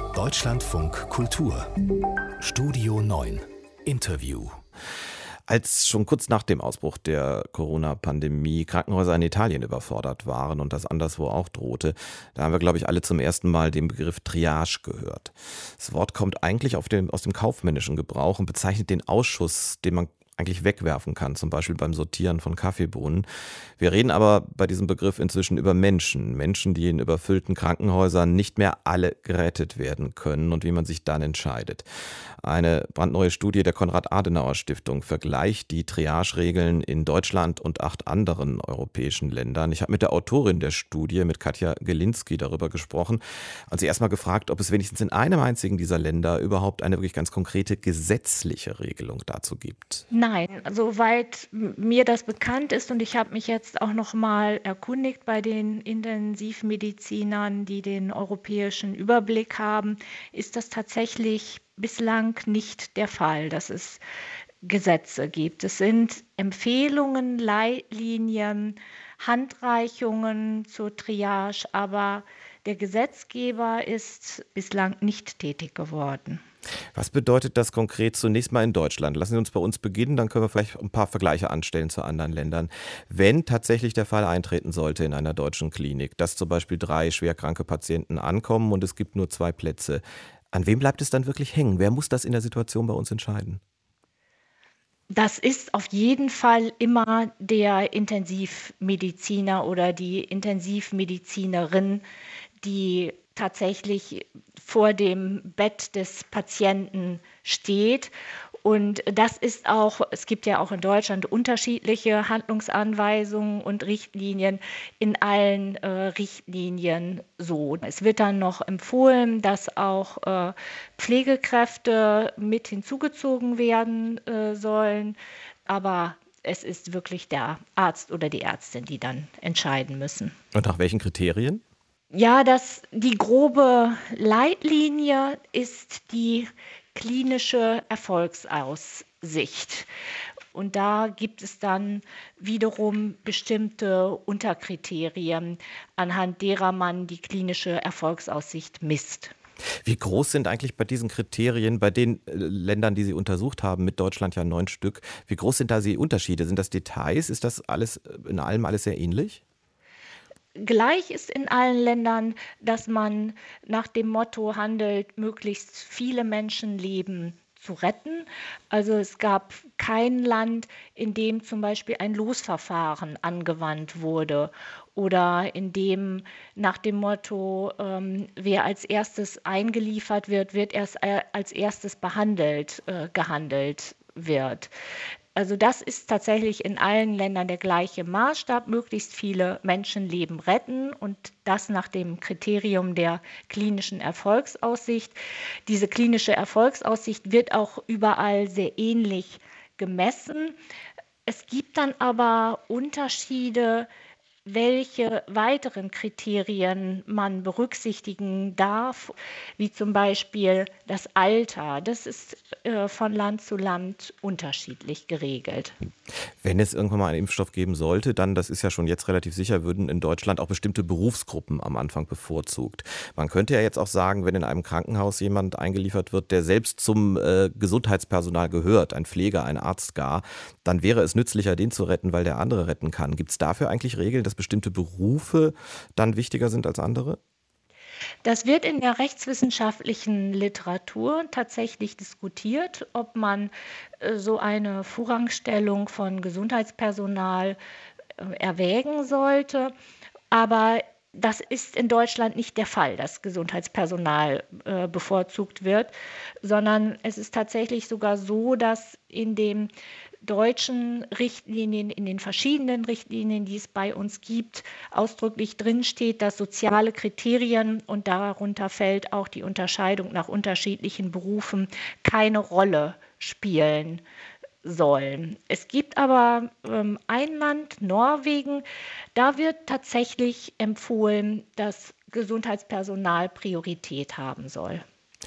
Deutschlandfunk Kultur Studio 9 Interview. Als schon kurz nach dem Ausbruch der Corona-Pandemie Krankenhäuser in Italien überfordert waren und das anderswo auch drohte, da haben wir, glaube ich, alle zum ersten Mal den Begriff Triage gehört. Das Wort kommt eigentlich aus dem kaufmännischen Gebrauch und bezeichnet den Ausschuss, den man eigentlich wegwerfen kann, zum Beispiel beim Sortieren von Kaffeebohnen. Wir reden aber bei diesem Begriff inzwischen über Menschen, die in überfüllten Krankenhäusern nicht mehr alle gerettet werden können und wie man sich dann entscheidet. Eine brandneue Studie der Konrad-Adenauer-Stiftung vergleicht die Triage-Regeln in Deutschland und 8 anderen europäischen Ländern. Ich habe mit der Autorin der Studie, mit Katja Gelinski, darüber gesprochen und sie erstmal gefragt, ob es wenigstens in einem einzigen dieser Länder überhaupt eine wirklich ganz konkrete gesetzliche Regelung dazu gibt. Nein, soweit mir das bekannt ist, und ich habe mich jetzt auch noch mal erkundigt bei den Intensivmedizinern, die den europäischen Überblick haben, ist das tatsächlich bislang nicht der Fall, dass es Gesetze gibt. Es sind Empfehlungen, Leitlinien, Handreichungen zur Triage, aber der Gesetzgeber ist bislang nicht tätig geworden. Was bedeutet das konkret zunächst mal in Deutschland? Lassen Sie uns bei uns beginnen, dann können wir vielleicht ein paar Vergleiche anstellen zu anderen Ländern. Wenn tatsächlich der Fall eintreten sollte in einer deutschen Klinik, dass zum Beispiel 3 schwerkranke Patienten ankommen und es gibt nur 2 Plätze, an wem bleibt es dann wirklich hängen? Wer muss das in der Situation bei uns entscheiden? Das ist auf jeden Fall immer der Intensivmediziner oder die Intensivmedizinerin, die tatsächlich vor dem Bett des Patienten steht. Und das ist auch, es gibt ja auch in Deutschland unterschiedliche Handlungsanweisungen und Richtlinien, in allen Richtlinien so. Es wird dann noch empfohlen, dass auch Pflegekräfte mit hinzugezogen werden sollen, aber es ist wirklich der Arzt oder die Ärztin, die dann entscheiden müssen. Und nach welchen Kriterien? Ja, die grobe Leitlinie ist die klinische Erfolgsaussicht. Und da gibt es dann wiederum bestimmte Unterkriterien, anhand derer man die klinische Erfolgsaussicht misst. Wie groß sind eigentlich bei diesen Kriterien, bei den Ländern, die Sie untersucht haben, mit Deutschland ja 9 Stück, wie groß sind da die Unterschiede? Sind das Details? Ist das alles in allem alles sehr ähnlich? Gleich ist in allen Ländern, dass man nach dem Motto handelt, möglichst viele Menschenleben zu retten. Also es gab kein Land, in dem zum Beispiel ein Losverfahren angewandt wurde oder in dem nach dem Motto, wer als erstes eingeliefert wird, wird erst als erstes gehandelt wird. Also das ist tatsächlich in allen Ländern der gleiche Maßstab, möglichst viele Menschenleben retten und das nach dem Kriterium der klinischen Erfolgsaussicht. Diese klinische Erfolgsaussicht wird auch überall sehr ähnlich gemessen. Es gibt dann aber Unterschiede, welche weiteren Kriterien man berücksichtigen darf, wie zum Beispiel das Alter. Das ist von Land zu Land unterschiedlich geregelt. Wenn es irgendwann mal einen Impfstoff geben sollte, dann, das ist ja schon jetzt relativ sicher, würden in Deutschland auch bestimmte Berufsgruppen am Anfang bevorzugt. Man könnte ja jetzt auch sagen, wenn in einem Krankenhaus jemand eingeliefert wird, der selbst zum Gesundheitspersonal gehört, ein Pfleger, ein Arzt gar, dann wäre es nützlicher, den zu retten, weil der andere retten kann. Gibt es dafür eigentlich Regeln, dass bestimmte Berufe dann wichtiger sind als andere? Das wird in der rechtswissenschaftlichen Literatur tatsächlich diskutiert, ob man so eine Vorrangstellung von Gesundheitspersonal erwägen sollte. Aber das ist in Deutschland nicht der Fall, dass Gesundheitspersonal bevorzugt wird, sondern es ist tatsächlich sogar so, dass in den deutschen Richtlinien, in den verschiedenen Richtlinien, die es bei uns gibt, ausdrücklich drinsteht, dass soziale Kriterien, und darunter fällt auch die Unterscheidung nach unterschiedlichen Berufen, keine Rolle spielen sollen. Es gibt aber ein Land, Norwegen, da wird tatsächlich empfohlen, dass Gesundheitspersonal Priorität haben soll.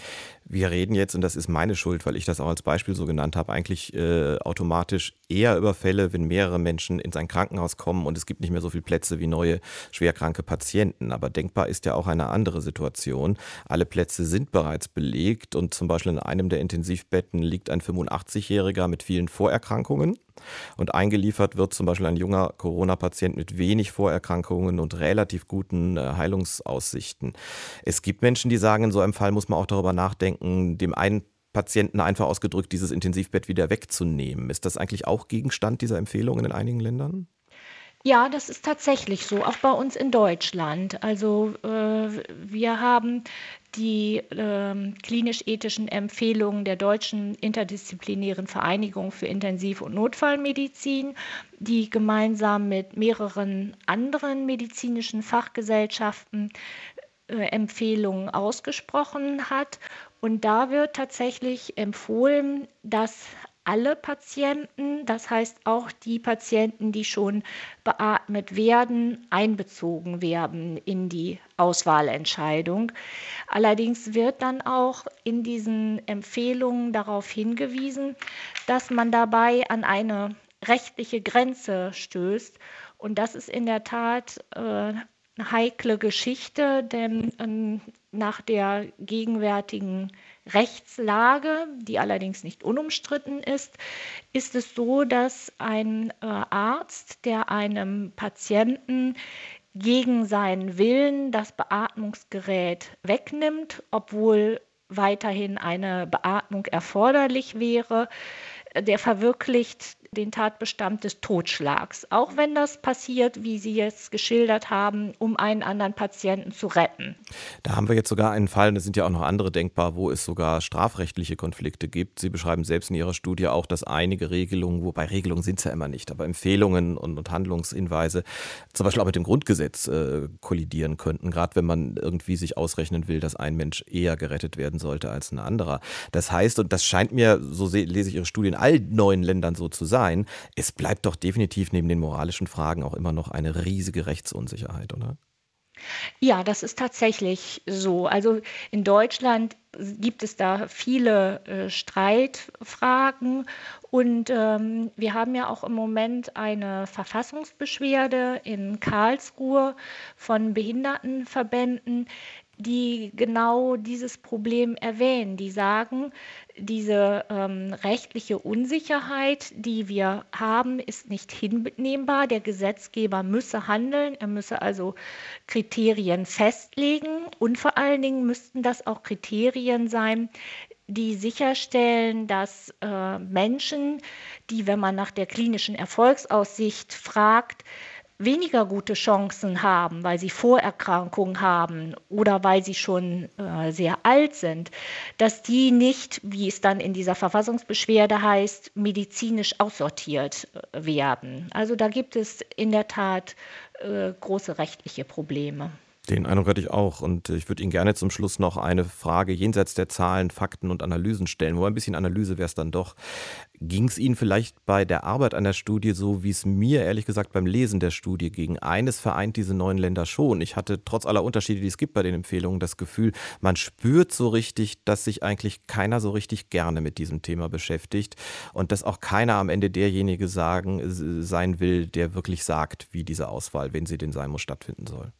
Wir reden jetzt, und das ist meine Schuld, weil ich das auch als Beispiel so genannt habe, eigentlich automatisch eher über Fälle, wenn mehrere Menschen in sein Krankenhaus kommen und es gibt nicht mehr so viele Plätze wie neue schwerkranke Patienten. Aber denkbar ist ja auch eine andere Situation. Alle Plätze sind bereits belegt und zum Beispiel in einem der Intensivbetten liegt ein 85-Jähriger mit vielen Vorerkrankungen. Und eingeliefert wird zum Beispiel ein junger Corona-Patient mit wenig Vorerkrankungen und relativ guten Heilungsaussichten. Es gibt Menschen, die sagen, in so einem Fall muss man auch darüber nachdenken, dem einen Patienten einfach ausgedrückt dieses Intensivbett wieder wegzunehmen. Ist das eigentlich auch Gegenstand dieser Empfehlungen in einigen Ländern? Ja, das ist tatsächlich so, auch bei uns in Deutschland. Also wir haben die klinisch-ethischen Empfehlungen der Deutschen Interdisziplinären Vereinigung für Intensiv- und Notfallmedizin, die gemeinsam mit mehreren anderen medizinischen Fachgesellschaften Empfehlungen ausgesprochen hat. Und da wird tatsächlich empfohlen, dass alle Patienten, das heißt auch die Patienten, die schon beatmet werden, einbezogen werden in die Auswahlentscheidung. Allerdings wird dann auch in diesen Empfehlungen darauf hingewiesen, dass man dabei an eine rechtliche Grenze stößt. Und das ist in der Tat eine heikle Geschichte, denn nach der gegenwärtigen Rechtslage, die allerdings nicht unumstritten ist, ist es so, dass ein Arzt, der einem Patienten gegen seinen Willen das Beatmungsgerät wegnimmt, obwohl weiterhin eine Beatmung erforderlich wäre, der verwirklicht den Tatbestand des Totschlags, auch wenn das passiert, wie Sie jetzt geschildert haben, um einen anderen Patienten zu retten. Da haben wir jetzt sogar einen Fall, und es sind ja auch noch andere denkbar, wo es sogar strafrechtliche Konflikte gibt. Sie beschreiben selbst in Ihrer Studie auch, dass einige Regelungen, wobei Regelungen sind es ja immer nicht, aber Empfehlungen und Handlungshinweise zum Beispiel auch mit dem Grundgesetz kollidieren könnten, gerade wenn man irgendwie sich ausrechnen will, dass ein Mensch eher gerettet werden sollte als ein anderer. Das heißt, und das scheint mir, so lese ich Ihre Studie, in allen neuen Ländern so zu sein, es bleibt doch definitiv neben den moralischen Fragen auch immer noch eine riesige Rechtsunsicherheit, oder? Ja, das ist tatsächlich so. Also in Deutschland gibt es da viele Streitfragen und wir haben ja auch im Moment eine Verfassungsbeschwerde in Karlsruhe von Behindertenverbänden, die genau dieses Problem erwähnen. Die sagen, diese rechtliche Unsicherheit, die wir haben, ist nicht hinnehmbar. Der Gesetzgeber müsse handeln, er müsse also Kriterien festlegen und vor allen Dingen müssten das auch Kriterien sein, die sicherstellen, dass Menschen, die, wenn man nach der klinischen Erfolgsaussicht fragt, weniger gute Chancen haben, weil sie Vorerkrankungen haben oder weil sie schon sehr alt sind, dass die nicht, wie es dann in dieser Verfassungsbeschwerde heißt, medizinisch aussortiert werden. Also da gibt es in der Tat große rechtliche Probleme. Den Eindruck hatte ich auch und ich würde Ihnen gerne zum Schluss noch eine Frage jenseits der Zahlen, Fakten und Analysen stellen. Wo ein bisschen Analyse wäre es dann doch. Ging es Ihnen vielleicht bei der Arbeit an der Studie so, wie es mir ehrlich gesagt beim Lesen der Studie ging? Eines vereint diese neuen Länder schon. Ich hatte trotz aller Unterschiede, die es gibt bei den Empfehlungen, das Gefühl, man spürt so richtig, dass sich eigentlich keiner so richtig gerne mit diesem Thema beschäftigt und dass auch keiner am Ende derjenige sein will, der wirklich sagt, wie diese Auswahl, wenn sie denn sein muss, stattfinden soll.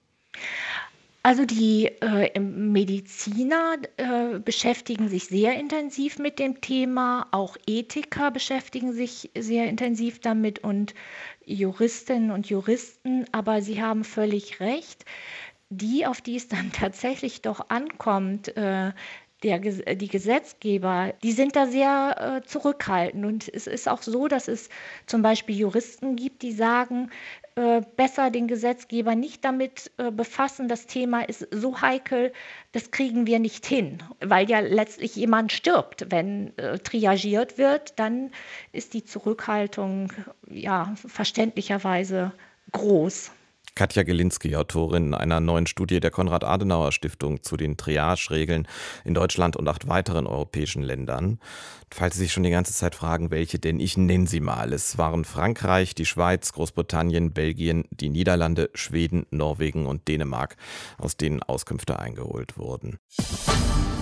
Also die Mediziner beschäftigen sich sehr intensiv mit dem Thema, auch Ethiker beschäftigen sich sehr intensiv damit und Juristinnen und Juristen, aber Sie haben völlig recht, die, auf die es dann tatsächlich doch ankommt, die Gesetzgeber, die sind da sehr zurückhaltend. Und es ist auch so, dass es zum Beispiel Juristen gibt, die sagen, besser den Gesetzgeber nicht damit befassen. Das Thema ist so heikel, das kriegen wir nicht hin, weil ja letztlich jemand stirbt. Wenn triagiert wird, dann ist die Zurückhaltung ja verständlicherweise groß. Katja Gelinski, Autorin einer neuen Studie der Konrad-Adenauer-Stiftung zu den Triage-Regeln in Deutschland und 8 weiteren europäischen Ländern. Falls Sie sich schon die ganze Zeit fragen, welche denn, ich nenne sie mal. Es waren Frankreich, die Schweiz, Großbritannien, Belgien, die Niederlande, Schweden, Norwegen und Dänemark, aus denen Auskünfte eingeholt wurden.